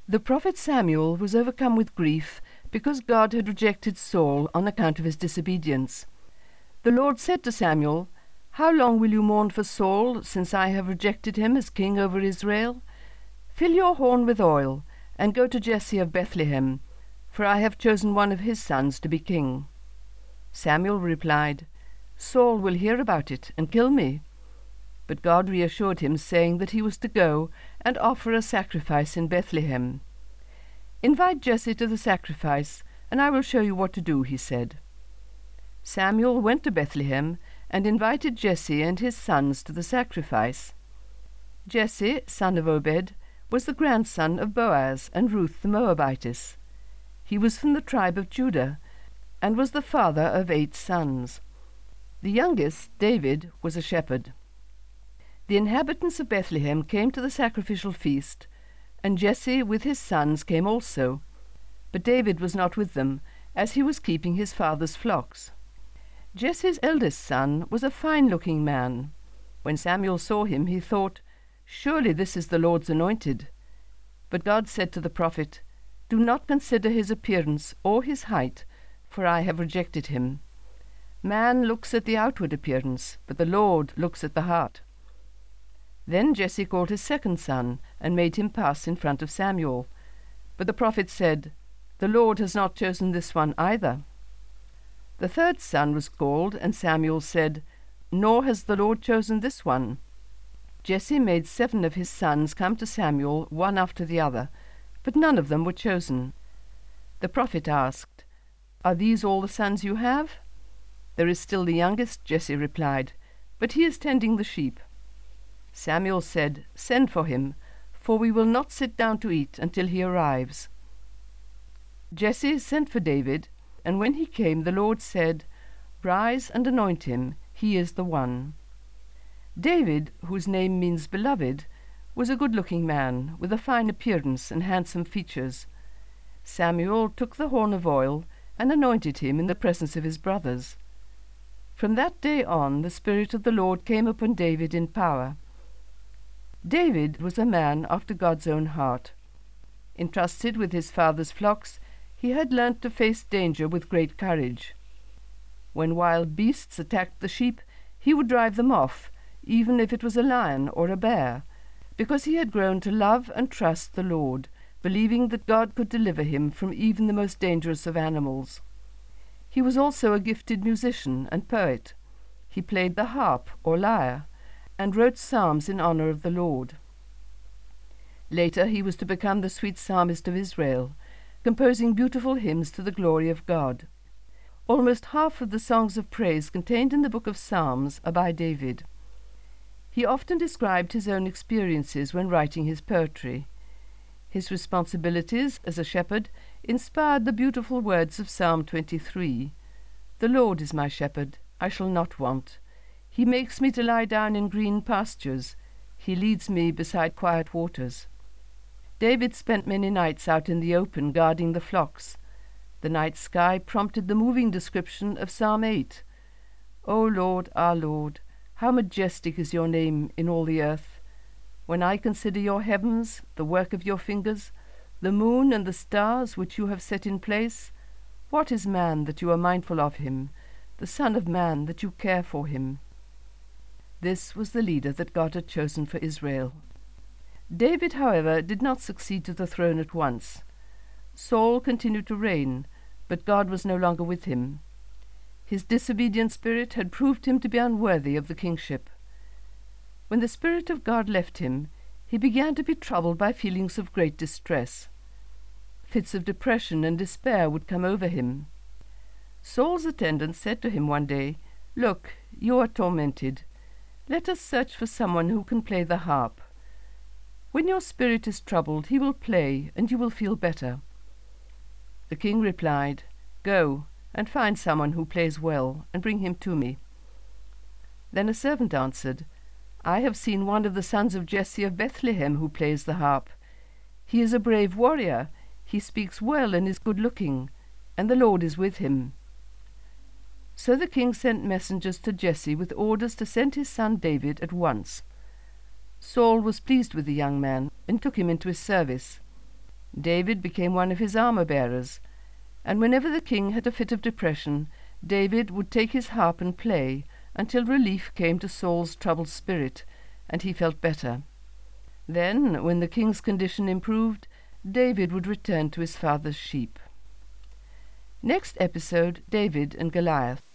The prophet Samuel was overcome with grief because God had rejected Saul on account of his disobedience. The Lord said to Samuel, "How long will you mourn for Saul, since I have rejected him as king over Israel? Fill your horn with oil, and go to Jesse of Bethlehem, for I have chosen one of his sons to be king." Samuel replied, "Saul will hear about it and kill me." But God reassured him, saying that he was to go and offer a sacrifice in Bethlehem. "Invite Jesse to the sacrifice, and I will show you what to do," he said. Samuel went to Bethlehem and invited Jesse and his sons to the sacrifice. Jesse, son of Obed, was the grandson of Boaz and Ruth the Moabitess. He was from the tribe of Judah, and was the father of 8 sons. The youngest, David, was a shepherd. The inhabitants of Bethlehem came to the sacrificial feast, and Jesse with his sons came also. But David was not with them, as he was keeping his father's flocks. Jesse's eldest son was a fine-looking man. When Samuel saw him, he thought, "Surely this is the Lord's anointed." But God said to the prophet, "Do not consider his appearance or his height, for I have rejected him. Man looks at the outward appearance, but the Lord looks at the heart." Then Jesse called his second son, and made him pass in front of Samuel. But the prophet said, "The Lord has not chosen this one either." The third son was called, and Samuel said, "Nor has the Lord chosen this one." Jesse made 7 of his sons come to Samuel, one after the other, but none of them were chosen. The prophet asked, "Are these all the sons you have?" "There is still the youngest," Jesse replied, "but he is tending the sheep." Samuel said, "Send for him, for we will not sit down to eat until he arrives." Jesse sent for David, and when he came the Lord said, "Rise and anoint him, he is the one." David, whose name means beloved, was a good-looking man, with a fine appearance and handsome features. Samuel took the horn of oil and anointed him in the presence of his brothers. From that day on the Spirit of the Lord came upon David in power. David was a man after God's own heart. Entrusted with his father's flocks, he had learnt to face danger with great courage. When wild beasts attacked the sheep, he would drive them off, even if it was a lion or a bear, because he had grown to love and trust the Lord, believing that God could deliver him from even the most dangerous of animals. He was also a gifted musician and poet. He played the harp or lyre, and wrote psalms in honor of the Lord. Later he was to become the sweet psalmist of Israel, composing beautiful hymns to the glory of God. Almost half of the songs of praise contained in the book of Psalms are by David. He often described his own experiences when writing his poetry. His responsibilities as a shepherd inspired the beautiful words of Psalm 23. "The Lord is my shepherd, I shall not want. He makes me to lie down in green pastures. He leads me beside quiet waters." David spent many nights out in the open guarding the flocks. The night sky prompted the moving description of Psalm 8. "O Lord, our Lord, how majestic is your name in all the earth! When I consider your heavens, the work of your fingers, the moon and the stars which you have set in place, what is man that you are mindful of him, the son of man that you care for him?" This was the leader that God had chosen for Israel. David, however, did not succeed to the throne at once. Saul continued to reign, but God was no longer with him. His disobedient spirit had proved him to be unworthy of the kingship. When the Spirit of God left him, he began to be troubled by feelings of great distress. Fits of depression and despair would come over him. Saul's attendant said to him one day, "Look, you are tormented. Let us search for someone who can play the harp. When your spirit is troubled, he will play, and you will feel better." The king replied, "Go, and find someone who plays well, and bring him to me." Then a servant answered, "I have seen one of the sons of Jesse of Bethlehem who plays the harp. He is a brave warrior, he speaks well and is good-looking, and the Lord is with him." So the king sent messengers to Jesse with orders to send his son David at once. Saul was pleased with the young man and took him into his service. David became one of his armor-bearers, and whenever the king had a fit of depression, David would take his harp and play until relief came to Saul's troubled spirit, and he felt better. Then, when the king's condition improved, David would return to his father's sheep. Next episode, David and Goliath.